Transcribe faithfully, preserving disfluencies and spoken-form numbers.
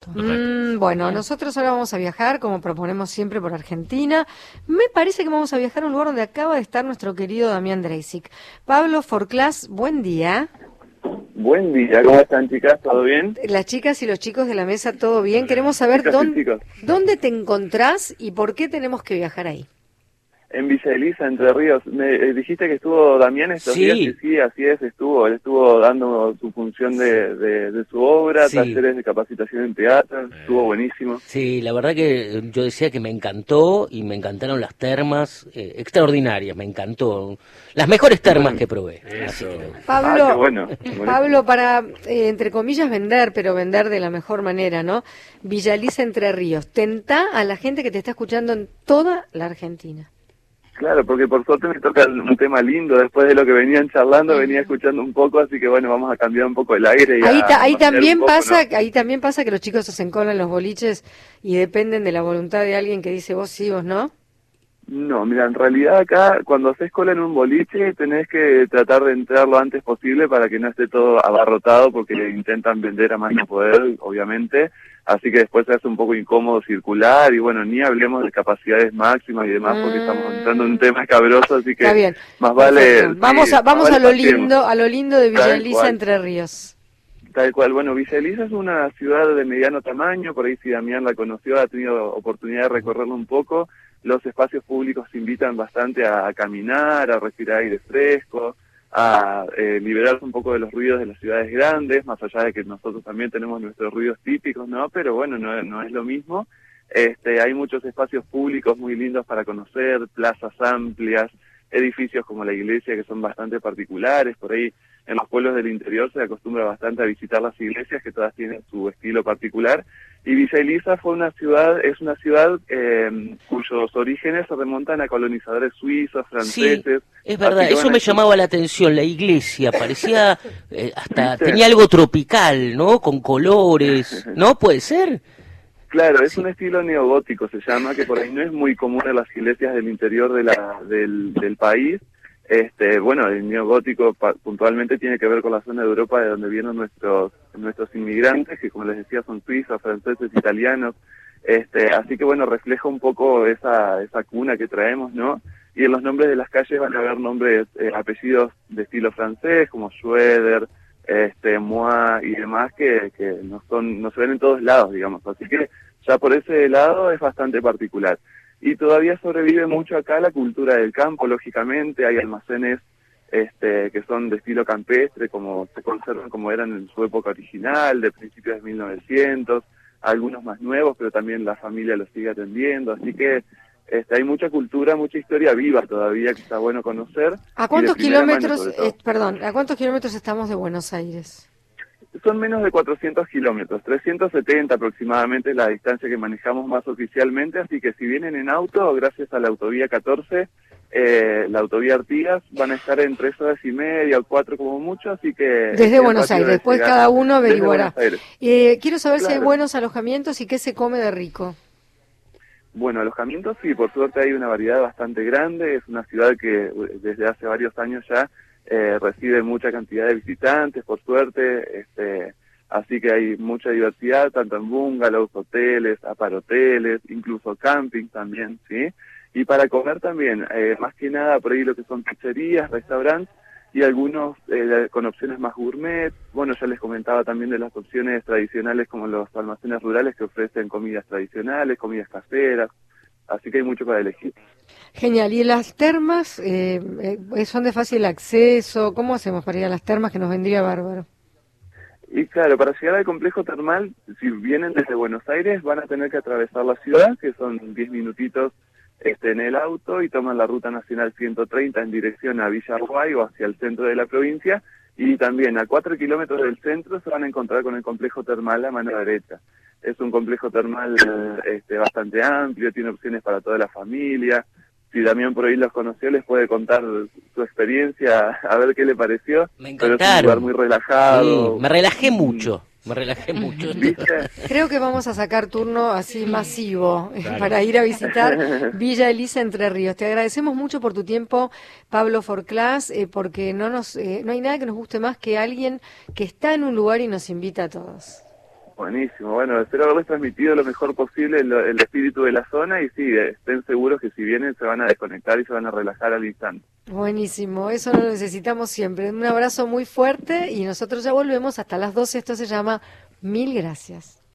Mm, bueno, nosotros ahora vamos a viajar, como proponemos siempre, por Argentina. Me parece que vamos a viajar a un lugar donde acaba de estar nuestro querido Damián Dreisig. Pablo Forclaz, buen día. Buen día, ¿cómo están, chicas? ¿Todo bien? Las chicas y los chicos de la mesa, ¿todo bien? Queremos saber Chicas y dónde, chicos. dónde te encontrás y por qué tenemos que viajar ahí. En Villa Elisa, Entre Ríos. Me eh, dijiste que estuvo Damián estos Sí. días, y sí, así es, estuvo. Él estuvo dando su función de, de, de su obra, Sí. talleres de capacitación en teatro, estuvo buenísimo. Sí, la verdad que yo decía que me encantó y me encantaron las termas, eh, extraordinarias, me encantó. Las mejores termas que probé. Así que- Pablo, Ah, qué bueno, buenísimo. Pablo, para, eh, entre comillas, vender, pero vender de la mejor manera, ¿no? Villa Elisa, Entre Ríos. Tentá a la gente que te está escuchando en toda la Argentina. Claro, porque por suerte me toca un tema lindo, después de lo que venían charlando, venía escuchando un poco, así que bueno, vamos a cambiar un poco el aire. Y Ahí, a ta- ahí variar también un poco, pasa, ¿no? ahí también pasa que los chicos hacen cola en los boliches y dependen de la voluntad de alguien que dice vos sí, vos no. No, mira, en realidad acá cuando haces cola en un boliche tenés que tratar de entrar lo antes posible para que no esté todo abarrotado porque intentan vender a más no poder, obviamente, así que después se hace un poco incómodo circular y bueno, ni hablemos de capacidades máximas y demás porque estamos entrando en un tema escabroso, así que Está bien. más vale... Perfecto. Vamos sí, a, vamos más a vale lo paseemos. lindo, a lo lindo de Villa Tal Elisa, cual. Entre Ríos. Tal cual, bueno, Villa Elisa es una ciudad de mediano tamaño, por ahí si Damián la conoció, ha tenido oportunidad de recorrerlo un poco. Los espacios públicos invitan bastante a, a caminar, a respirar aire fresco, a eh, liberarse un poco de los ruidos de las ciudades grandes, más allá de que nosotros también tenemos nuestros ruidos típicos, ¿no? Pero bueno, no, no es lo mismo. Este, hay muchos espacios públicos muy lindos para conocer, plazas amplias, edificios como la iglesia que son bastante particulares, por ahí en los pueblos del interior se acostumbra bastante a visitar las iglesias que todas tienen su estilo particular y Villa Elisa fue una ciudad, es una ciudad eh, cuyos orígenes se remontan a colonizadores suizos, franceses. Sí, es verdad, Así que, eso bueno, me es- llamaba la atención, la iglesia, parecía eh, hasta, ¿Viste? tenía algo tropical, ¿no? Con colores, ¿no? ¿Puede ser? Claro, es Sí. un estilo neogótico, se llama, que por ahí no es muy común en las iglesias del interior de la, del, del país. Este, bueno, el neogótico pa- puntualmente tiene que ver con la zona de Europa de donde vienen nuestros nuestros inmigrantes, que como les decía son suizos, franceses, italianos. Este, así que bueno, refleja un poco esa esa cuna que traemos, ¿no? Y en los nombres de las calles van a haber nombres, eh, apellidos de estilo francés, como Schroeder, este, Moi y demás, que, que no son, no se ven en todos lados, digamos. Así que ya por ese lado es bastante particular. Y todavía sobrevive mucho acá la cultura del campo, lógicamente, hay almacenes este, que son de estilo campestre, como se conservan como eran en su época original, de principios de mil novecientos, algunos más nuevos, pero también la familia los sigue atendiendo, así que este, hay mucha cultura, mucha historia viva todavía que está bueno conocer. ¿A y de cuántos primera mano, kilómetros, sobre todo. eh, perdón, a cuántos kilómetros estamos de Buenos Aires? Son menos de cuatrocientos kilómetros, trescientos setenta aproximadamente es la distancia que manejamos más oficialmente, así que si vienen en auto, gracias a la autovía catorce, eh, la autovía Artigas, van a estar en tres horas y media o cuatro como mucho, así que... Desde es bien Buenos rápido Aires, de después llegar. cada uno Desde averiguará. Buenos Aires. Eh, quiero saber si hay Claro. buenos alojamientos y qué se come de rico. Bueno, alojamientos sí, por suerte hay una variedad bastante grande, es una ciudad que eh, desde hace varios años ya eh, recibe mucha cantidad de visitantes, por suerte, este, así que hay mucha diversidad, tanto en bungalows, hoteles, aparhoteles, incluso camping también, ¿sí? Y para comer también, eh, más que nada por ahí lo que son pizzerías, restaurantes, y algunos eh, con opciones más gourmet. Bueno, ya les comentaba también de las opciones tradicionales como los almacenes rurales que ofrecen comidas tradicionales, comidas caseras, así que hay mucho para elegir. Genial. ¿Y las termas eh, eh, son de fácil acceso? ¿Cómo hacemos para ir a las termas que nos vendría bárbaro? Y claro, para llegar al complejo termal, si vienen desde Buenos Aires, van a tener que atravesar la ciudad, que son diez minutitos este, en el auto, y toman la ruta nacional ciento treinta en dirección a Villa Uruguay o hacia el centro de la provincia, y también a cuatro kilómetros del centro se van a encontrar con el complejo termal a mano derecha. Es un complejo termal eh, este, bastante amplio, tiene opciones para toda la familia. Si Damián por ahí los conoció, les puede contar su experiencia, a ver qué le pareció. Me Pero es un encantaron. lugar muy relajado. Sí, me relajé mucho, me relajé mucho. ¿Viste? Creo que vamos a sacar turno así masivo eh, para ir a visitar Villa Elisa, Entre Ríos. Te agradecemos mucho por tu tiempo, Pablo Forclaz, eh, porque no nos, eh, no hay nada que nos guste más que alguien que está en un lugar y nos invita a todos. Buenísimo, bueno, espero haberles transmitido lo mejor posible el, el espíritu de la zona y sí, estén seguros que si vienen se van a desconectar y se van a relajar al instante. Buenísimo, eso lo necesitamos siempre. Un abrazo muy fuerte y nosotros ya volvemos hasta las doce. Esto se llama Mil Gracias.